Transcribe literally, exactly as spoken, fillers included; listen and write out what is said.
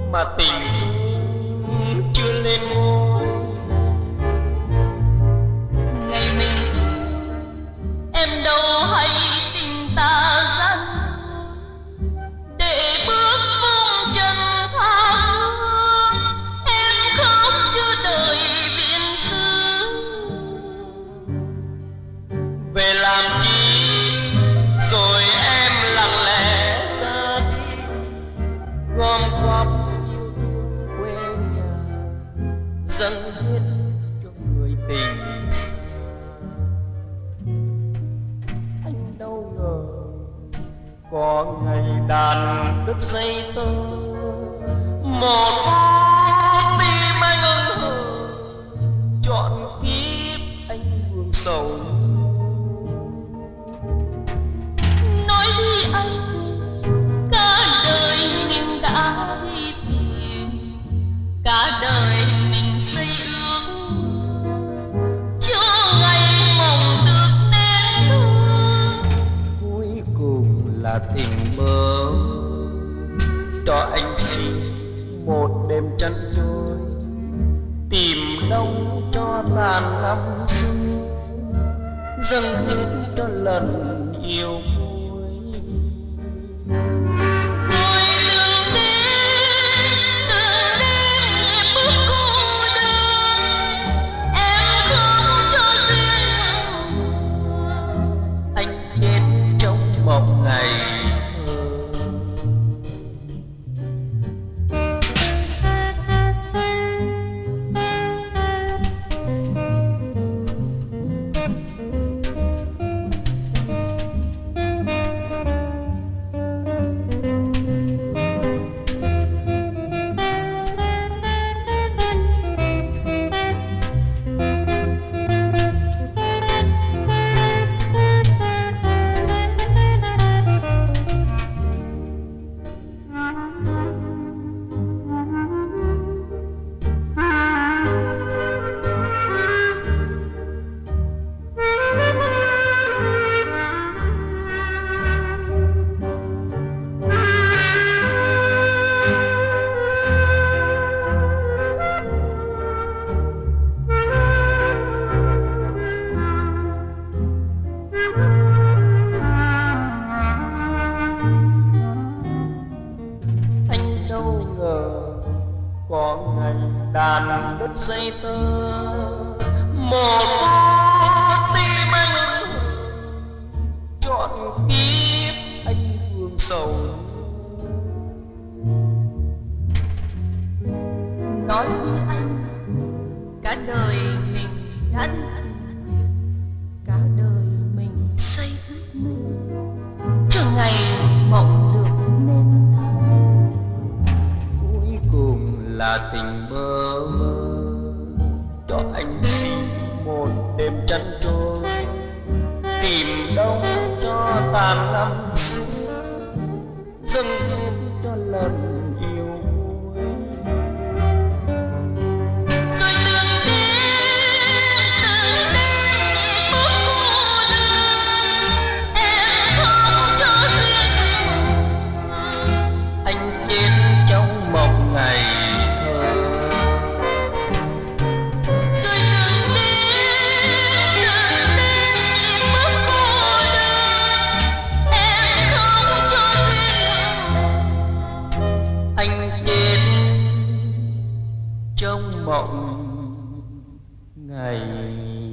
mà tình thương chưa lên ngôi. Ngày mình em đâu hay tình ta gian để bước vùng chân tha hương. Em khóc chưa đời viên xứ Về làm chi rồi em lặng lẽ ra đi, gom góp yêu thương quê nhà, dâng hết cho người tình xưa. Anh đâu ngờ có ngày đàn đứt dây tơ, một phút tim anh ưng hờ, trọn kiếp anh hương sầu. nói đi anh, cả đời mình đã đi tìm, cả đời mình xây ước cho ngày mộng được nên thương. Cuối cùng là tình mơ, cho anh xin một đêm chăn trôi, tìm đâu cho tàn năm xưa, dâng hết cho lần yêu cuối. Rồi đường đến từng đêm nhịp bước cô đơn, em không cho duyên hững. Anh chết trong mộng ngày thơ. Anh đâu ngờ có ngày đàn đứt dây tơ, một phút tim anh ưng hờ, trọn kiếp anh hương sầu. Nói đi anh, cả đời mình đã đi tìm, cả đời mình xây ước mơ cho ngày mộng được nên thơ. Cuối cùng là tình mơ mơ, cho anh xin một đêm chăn trôi, tìm đâu cho tàn năm xưa, dâng hết cho lần yêu cuối. Rồi từng đêm từng đêm nhịp bước cô đơn, em không cho duyên hững. Anh chết trong mộng ngày thơ. Rồi từng đêm từng đêm nhịp bước cô đơn, em không cho duyên hững. Anh chết trong mộng ngày